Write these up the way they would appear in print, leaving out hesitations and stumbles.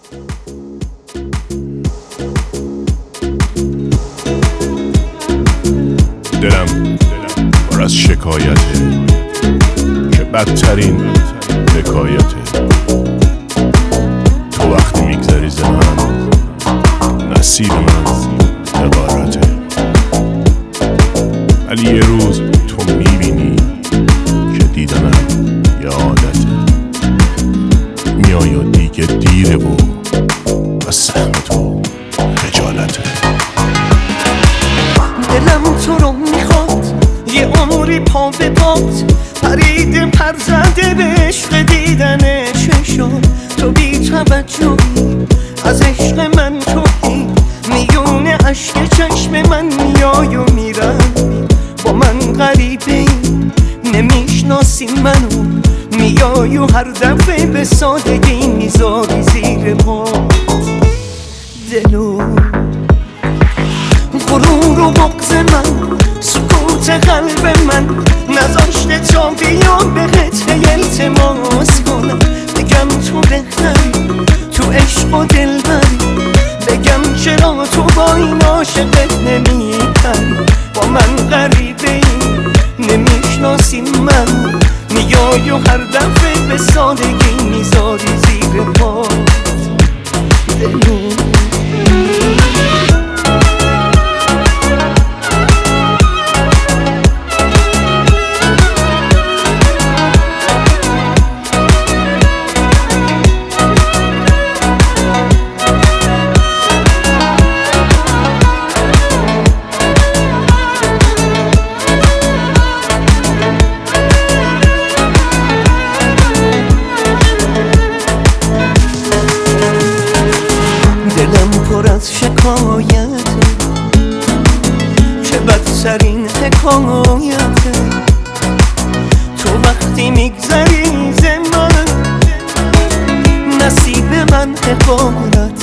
دلم پر از شکایته که بدترین حکایته. تو وقتی میگذری ز من نصیب من حقارته، ولی یه روز تو میبینی که دیدنم یه عادته. میای و دیگه دیره و از سهم تو خجالته. دلم تو رو میخواد یه عمری پا به پات، پرید پر زده به عشق دیدن چشم تو، بی توجهی از عشق من تویی، میونه عشق چشم من میای و میروی، با من غریبه نمیشناسی منو، میای و هر دفعه به سادگی میذاری زیر پات دلو. غرور و بغض من، سکوت قلب من نذاشته تا بیام به قطعه التماس کنم، بگم تو بهتری، تو عشق و دلبری، بگم چرا تو با این عاشقت نمی‌کردی، با من غریبه ای نمیشناسی من، میای و هر دفعه به سادگی میذاری زیر پات دلو. دلم پر از شکایته که بدترین حکایته. تو وقتی میگذری ز من نصیب من حقارت،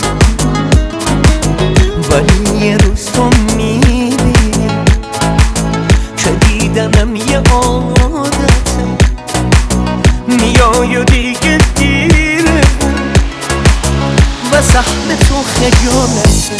ولی یه روز تو میبینی که دیدنم یه عادته، میای و دیگه دیره و سهم تو خجالته.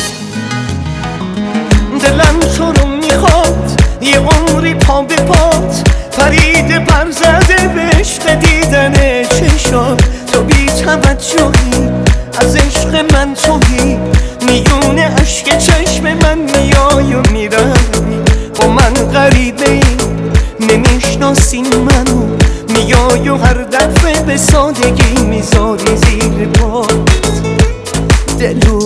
دلم تو رو میخواد یه عمری پا به پات، پرید پر زده به عشق دیدن چشات تو، بی توجهی از عشق من تویی، میونه عشق چشم من میای و میروی، با من غریبه ای نمیشناسی منو، میای و هر دفعه به سادگی میذاری زیر پات دلو.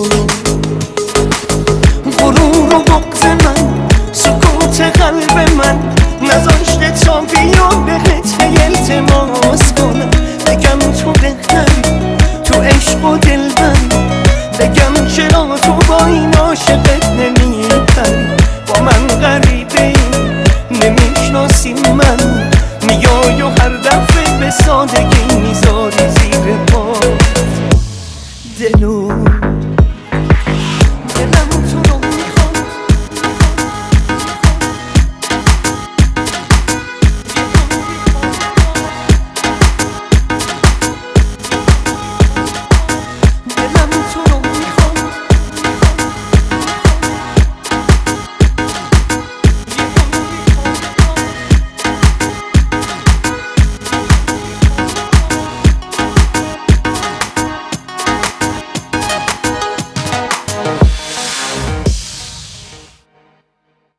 غرور و بغض من، سکوت قلب من نذاشته تا بیام به قطعه التماس کنم، بگم تو بهتری، تو عشق و دلبری، بگم چرا تو با این عاشقت نمی‌پری، با من غریبه ای نمیشناسی من، میای و هر دفعه به سادگی میذاری زیر پات دلو.